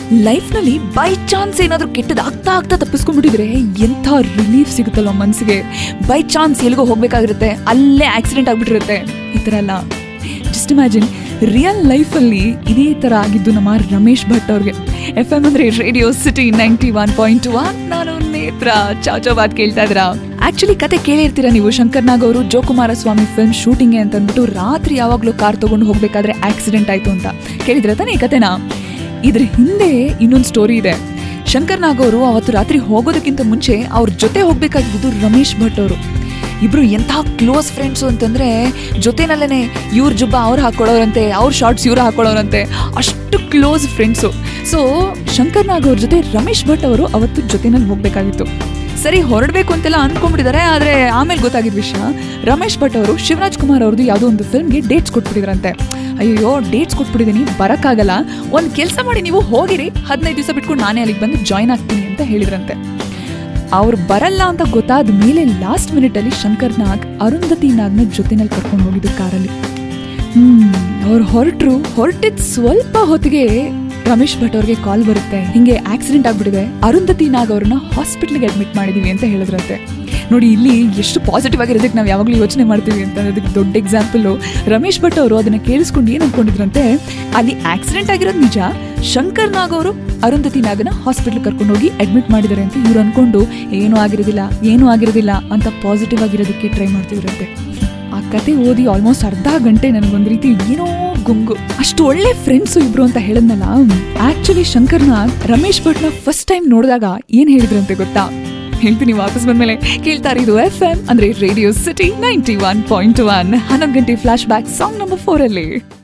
ಲೈಫ್ನಲ್ಲಿ by chance ಏನಾದರೂ ಕೆಟ್ಟದ್ದು ಆಗ್ತಾ ತಪ್ಪಿಸ್ಕೊಂಡ್ಬಿಟ್ಟಿದ್ರೆ ಎಂಥ ರಿಲೀಫ್ ಸಿಗುತ್ತಲ್ವ ಮನಸ್ಸಿಗೆ. ಬೈ ಚಾನ್ಸ್ ಎಲ್ಲಿಗೋ ಹೋಗ್ಬೇಕಾಗಿರುತ್ತೆ, ಅಲ್ಲೇ ಆಕ್ಸಿಡೆಂಟ್ ಆಗ್ಬಿಟ್ಟಿರುತ್ತೆ. ಈ ಥರ ಎಲ್ಲ ಜಸ್ಟ್ ಇಮ್ಯಾಜಿನ್, ರಿಯಲ್ ಲೈಫಲ್ಲಿ ಇದೇ ಥರ ಆಗಿದ್ದು ನಮ್ಮ ರಮೇಶ್ ಭಟ್ ಅವ್ರಿಗೆ. FM ಅಂದರೆ ರೇಡಿಯೋ ಸಿಟಿ 91.1. ನಾನು ನೇತ್ರ ಚಾಚೋಬಾದ್ ಕೇಳ್ತಾ ಇದ್ದೀರಾ. ಆಕ್ಚುಲಿ ಕತೆ ಕೇಳಿರ್ತೀರಾ ನೀವು. ಶಂಕರ್ ನಾಗ್ ಅವರು ಜೋಕುಮಾರಸ್ವಾಮಿ ಫಿಲ್ಮ್ ಶೂಟಿಂಗ್ಗೆ ಅಂತ ಅಂದ್ಬಿಟ್ಟು ರಾತ್ರಿ ಯಾವಾಗಲೂ ಕಾರ್ ತಗೊಂಡು ಹೋಗ್ಬೇಕಾದ್ರೆ ಆಕ್ಸಿಡೆಂಟ್ ಆಯ್ತು ಅಂತ ಕೇಳಿದ್ರೆ ತಾನೇ ಈ ಕತೆನಾ. ಇದ್ರ ಹಿಂದೆ ಇನ್ನೊಂದು ಸ್ಟೋರಿ ಇದೆ. ಶಂಕರ್ ನಾಗ್ ಅವರು ಅವತ್ತು ರಾತ್ರಿ ಹೋಗೋದಕ್ಕಿಂತ ಮುಂಚೆ ಅವ್ರ ಜೊತೆ ಹೋಗ್ಬೇಕಾಗಿದ್ದು ರಮೇಶ್ ಭಟ್ ಅವರು. ಇಬ್ರು ಎಂಥ ಕ್ಲೋಸ್ ಫ್ರೆಂಡ್ಸು ಅಂತಂದ್ರೆ ಜೊತೆನಲ್ಲೇನೆ ಇವ್ರ ಜುಬ್ಬ ಅವ್ರು ಹಾಕೊಳ್ಳೋರಂತೆ, ಅವ್ರ ಶಾರ್ಟ್ಸ್ ಇವ್ರು ಹಾಕೊಳ್ಳೋರಂತೆ, ಅಷ್ಟು close friends. So Shankar Nag ಅವ್ರ ಜೊತೆ ರಮೇಶ್ ಭಟ್ ಅವರು ಅವತ್ತು ಜೊತೆನಲ್ಲಿ ಹೋಗ್ಬೇಕಾಗಿತ್ತು. ಸರಿ ಹೊರಡಬೇಕು ಅಂತೆಲ್ಲ ಅಂದ್ಕೊಂಡ್ಬಿಟ್ಟಿದ್ದಾರೆ. ಆದರೆ ಆಮೇಲೆ ಗೊತ್ತಾಗಿದ್ದ ವಿಷಯ, ರಮೇಶ್ ಭಟ್ ಅವರು ಶಿವರಾಜ್ ಕುಮಾರ್ ಅವ್ರದ್ದು ಯಾವುದೋ ಒಂದು ಫಿಲ್ಮ್ಗೆ ಡೇಟ್ಸ್ ಕೊಟ್ಬಿಟ್ಟಿದ್ರಂತೆ. ಅಯ್ಯೋ ಡೇಟ್ಸ್ ಕೊಟ್ಬಿಟ್ಟಿದ್ದೀನಿ, ಬರೋಕ್ಕಾಗಲ್ಲ, ಒಂದು ಕೆಲಸ ಮಾಡಿ ನೀವು ಹೋಗಿರಿ, 15 ದಿವಸ ಬಿಟ್ಕೊಂಡು ನಾನೇ ಅಲ್ಲಿಗೆ ಬಂದು ಜಾಯ್ನ್ ಆಗ್ತೀನಿ ಅಂತ ಹೇಳಿದ್ರಂತೆ. ಅವ್ರು ಬರಲ್ಲ ಅಂತ ಗೊತ್ತಾದ ಮೇಲೆ ಲಾಸ್ಟ್ ಮಿನಿಟಲ್ಲಿ ಶಂಕರ್ ನಾಗ್ ಅರುಂಧತಿ ನಾಗ್ನ ಜೊತೆನಲ್ಲಿ ಕರ್ಕೊಂಡು ಹೋಗಿದ್ದು ಕಾರಲ್ಲಿ. ಅವ್ರು ಹೊರಟಿದ್ ಸ್ವಲ್ಪ ಹೊತ್ತಿಗೆ ರಮೇಶ್ ಭಟ್ ಅವ್ರಿಗೆ ಕಾಲ್ ಬರುತ್ತೆ, ಹಿಂಗೆ ಆಕ್ಸಿಡೆಂಟ್ ಆಗ್ಬಿಟ್ಟಿದೆ, ಅರುಂಧತಿ ನಾಗ್ ಅವ್ರನ್ನ ಹಾಸ್ಪಿಟ್ಲಿಗೆ ಅಡ್ಮಿಟ್ ಮಾಡಿದೀವಿ ಅಂತ ಹೇಳಿದ್ರಂತೆ. ನೋಡಿ ಇಲ್ಲಿ ಎಷ್ಟು ಪಾಸಿಟಿವ್ ಆಗಿರೋದಕ್ಕೆ ನಾವು ಯಾವಾಗಲೂ ಯೋಚನೆ ಮಾಡ್ತೀವಿ ಅಂತ ಅನ್ನೋದಕ್ಕೆ ದೊಡ್ಡ ಎಕ್ಸಾಂಪಲ್. ರಮೇಶ್ ಭಟ್ ಅವರು ಅದನ್ನ ಕೇಳಿಸ್ಕೊಂಡು ಏನ್ ಅನ್ಕೊಂಡಿದ್ರಂತೆ, ಅಲ್ಲಿ ಆಕ್ಸಿಡೆಂಟ್ ಆಗಿರೋದು ನಿಜ, ಶಂಕರ್ ನಾಗ್ ಅವರು ಅರುಂಧತಿ ನಾಗನ ಹಾಸ್ಪಿಟ್ಲ್ ಕರ್ಕೊಂಡು ಹೋಗಿ ಅಡ್ಮಿಟ್ ಮಾಡಿದ್ದಾರೆ ಅಂತ ಇವ್ರು ಅನ್ಕೊಂಡು ಏನೂ ಆಗಿರೋದಿಲ್ಲ ಅಂತ ಪಾಸಿಟಿವ್ ಆಗಿರೋದಕ್ಕೆ ಟ್ರೈ ಮಾಡ್ತಿದ್ರಂತೆ. ಆ ಕತೆ ಓದಿ ಆಲ್ಮೋಸ್ಟ್ ಅರ್ಧ ಗಂಟೆ ನನಗೊಂದು ರೀತಿ ಏನೋ ಗುಂಗು. ಅಷ್ಟು ಒಳ್ಳೆ ಫ್ರೆಂಡ್ಸು ಇಬ್ರು ಅಂತ ಹೇಳಿದ್ನಲ್ಲ. ಆಕ್ಚುಲಿ ಶಂಕರ್ ನಾಗ್ ರಮೇಶ್ ಭಟ್ನ ಫಸ್ಟ್ ಟೈಮ್ ನೋಡಿದಾಗ ಏನ್ ಹೇಳಿದ್ರಂತೆ ಗೊತ್ತಾ? ಹೇಳ್ತೀನಿ ವಾಪಸ್ ಬಂದ್ಮೇಲೆ. ಕೇಳ್ತಾ ಇರೋದು FM ಅಂದ್ರೆ ರೇಡಿಯೋ ಸಿಟಿ 91.1. 11 ಗಂಟೆ ಫ್ಲಾಶ್ ಬ್ಯಾಕ್ ಸಾಂಗ್ ನಂಬರ್ 4 ಅಲ್ಲಿ.